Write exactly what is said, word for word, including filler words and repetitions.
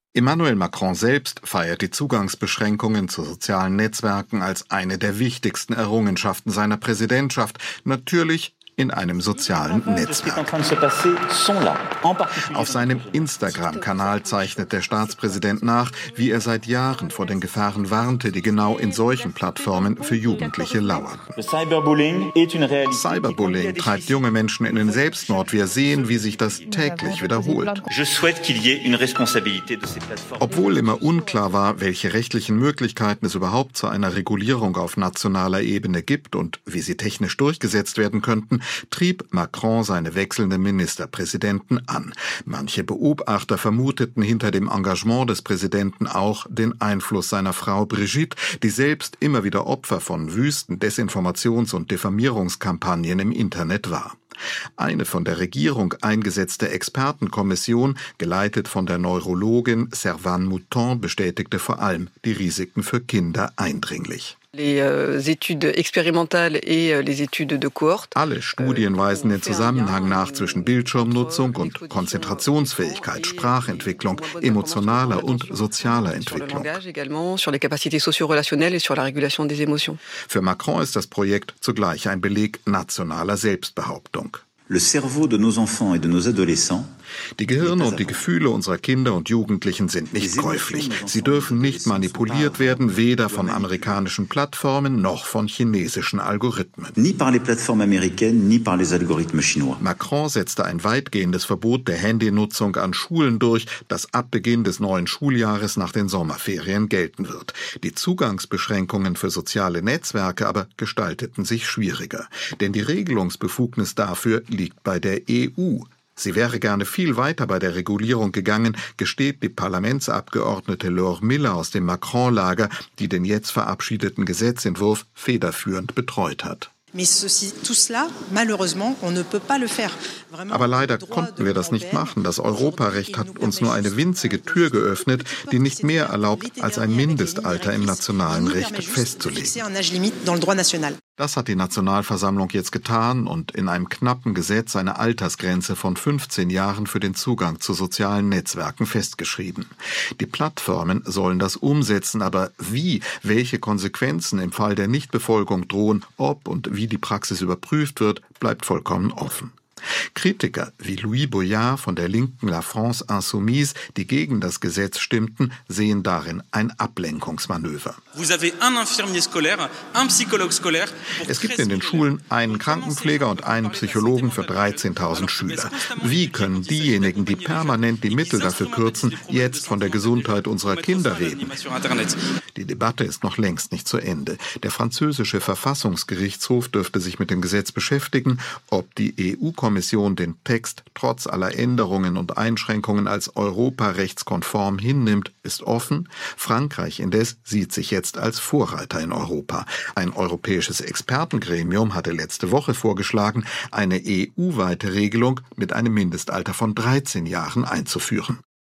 Emmanuel Macron selbst feiert die Zugangsbeschränkungen zu sozialen Netzwerken als eine der wichtigsten Errungenschaften seiner Präsidentschaft. Natürlich in einem sozialen Netzwerk. Auf seinem Instagram-Kanal zeichnet der Staatspräsident nach, wie er seit Jahren vor den Gefahren warnte, die genau in solchen Plattformen für Jugendliche lauern. Cyberbullying treibt junge Menschen in den Selbstmord. Wir sehen, wie sich das täglich wiederholt. Obwohl immer unklar war, welche rechtlichen Möglichkeiten es überhaupt zu einer Regulierung auf nationaler Ebene gibt und wie sie technisch durchgesetzt werden könnten, trieb Macron seine wechselnden Ministerpräsidenten an. Manche Beobachter vermuteten hinter dem Engagement des Präsidenten auch den Einfluss seiner Frau Brigitte, die selbst immer wieder Opfer von wüsten Desinformations- und Diffamierungskampagnen im Internet war. Eine von der Regierung eingesetzte Expertenkommission, geleitet von der Neurologin Servane Mouton, bestätigte vor allem die Risiken für Kinder eindringlich. Alle Studien weisen den Zusammenhang nach zwischen Bildschirmnutzung und Konzentrationsfähigkeit, Sprachentwicklung, emotionaler und sozialer Entwicklung. Für Macron ist das Projekt zugleich ein Beleg nationaler Selbstbehauptung. Die Gehirne und die Gefühle unserer Kinder und Jugendlichen sind nicht käuflich. Sie dürfen nicht manipuliert werden, weder von amerikanischen Plattformen noch von chinesischen Algorithmen. Macron setzte ein weitgehendes Verbot der Handynutzung an Schulen durch, das ab Beginn des neuen Schuljahres nach den Sommerferien gelten wird. Die Zugangsbeschränkungen für soziale Netzwerke aber gestalteten sich schwieriger. Denn die Regelungsbefugnis dafür liegt bei der E U. Sie wäre gerne viel weiter bei der Regulierung gegangen, gesteht die Parlamentsabgeordnete Laure Miller aus dem Macron-Lager, die den jetzt verabschiedeten Gesetzentwurf federführend betreut hat. Aber leider konnten wir das nicht machen. Das Europarecht hat uns nur eine winzige Tür geöffnet, die nicht mehr erlaubt, als ein Mindestalter im nationalen Recht festzulegen. Das hat die Nationalversammlung jetzt getan und in einem knappen Gesetz eine Altersgrenze von fünfzehn Jahren für den Zugang zu sozialen Netzwerken festgeschrieben. Die Plattformen sollen das umsetzen, aber wie, welche Konsequenzen im Fall der Nichtbefolgung drohen, ob und wie die Praxis überprüft wird, bleibt vollkommen offen. Kritiker wie Louis Boyard von der linken La France Insoumise, die gegen das Gesetz stimmten, sehen darin ein Ablenkungsmanöver. Es gibt in den Schulen einen Krankenpfleger und einen Psychologen für dreizehntausend Schüler. Wie können diejenigen, die permanent die Mittel dafür kürzen, jetzt von der Gesundheit unserer Kinder reden? Die Debatte ist noch längst nicht zu Ende. Der französische Verfassungsgerichtshof dürfte sich mit dem Gesetz beschäftigen, ob die E U-Kommission Kommission den Text trotz aller Änderungen und Einschränkungen als europarechtskonform hinnimmt, ist offen. Frankreich indes sieht sich jetzt als Vorreiter in Europa. Ein europäisches Expertengremium hatte letzte Woche vorgeschlagen, eine E U-weite Regelung mit einem Mindestalter von dreizehn Jahren einzuführen.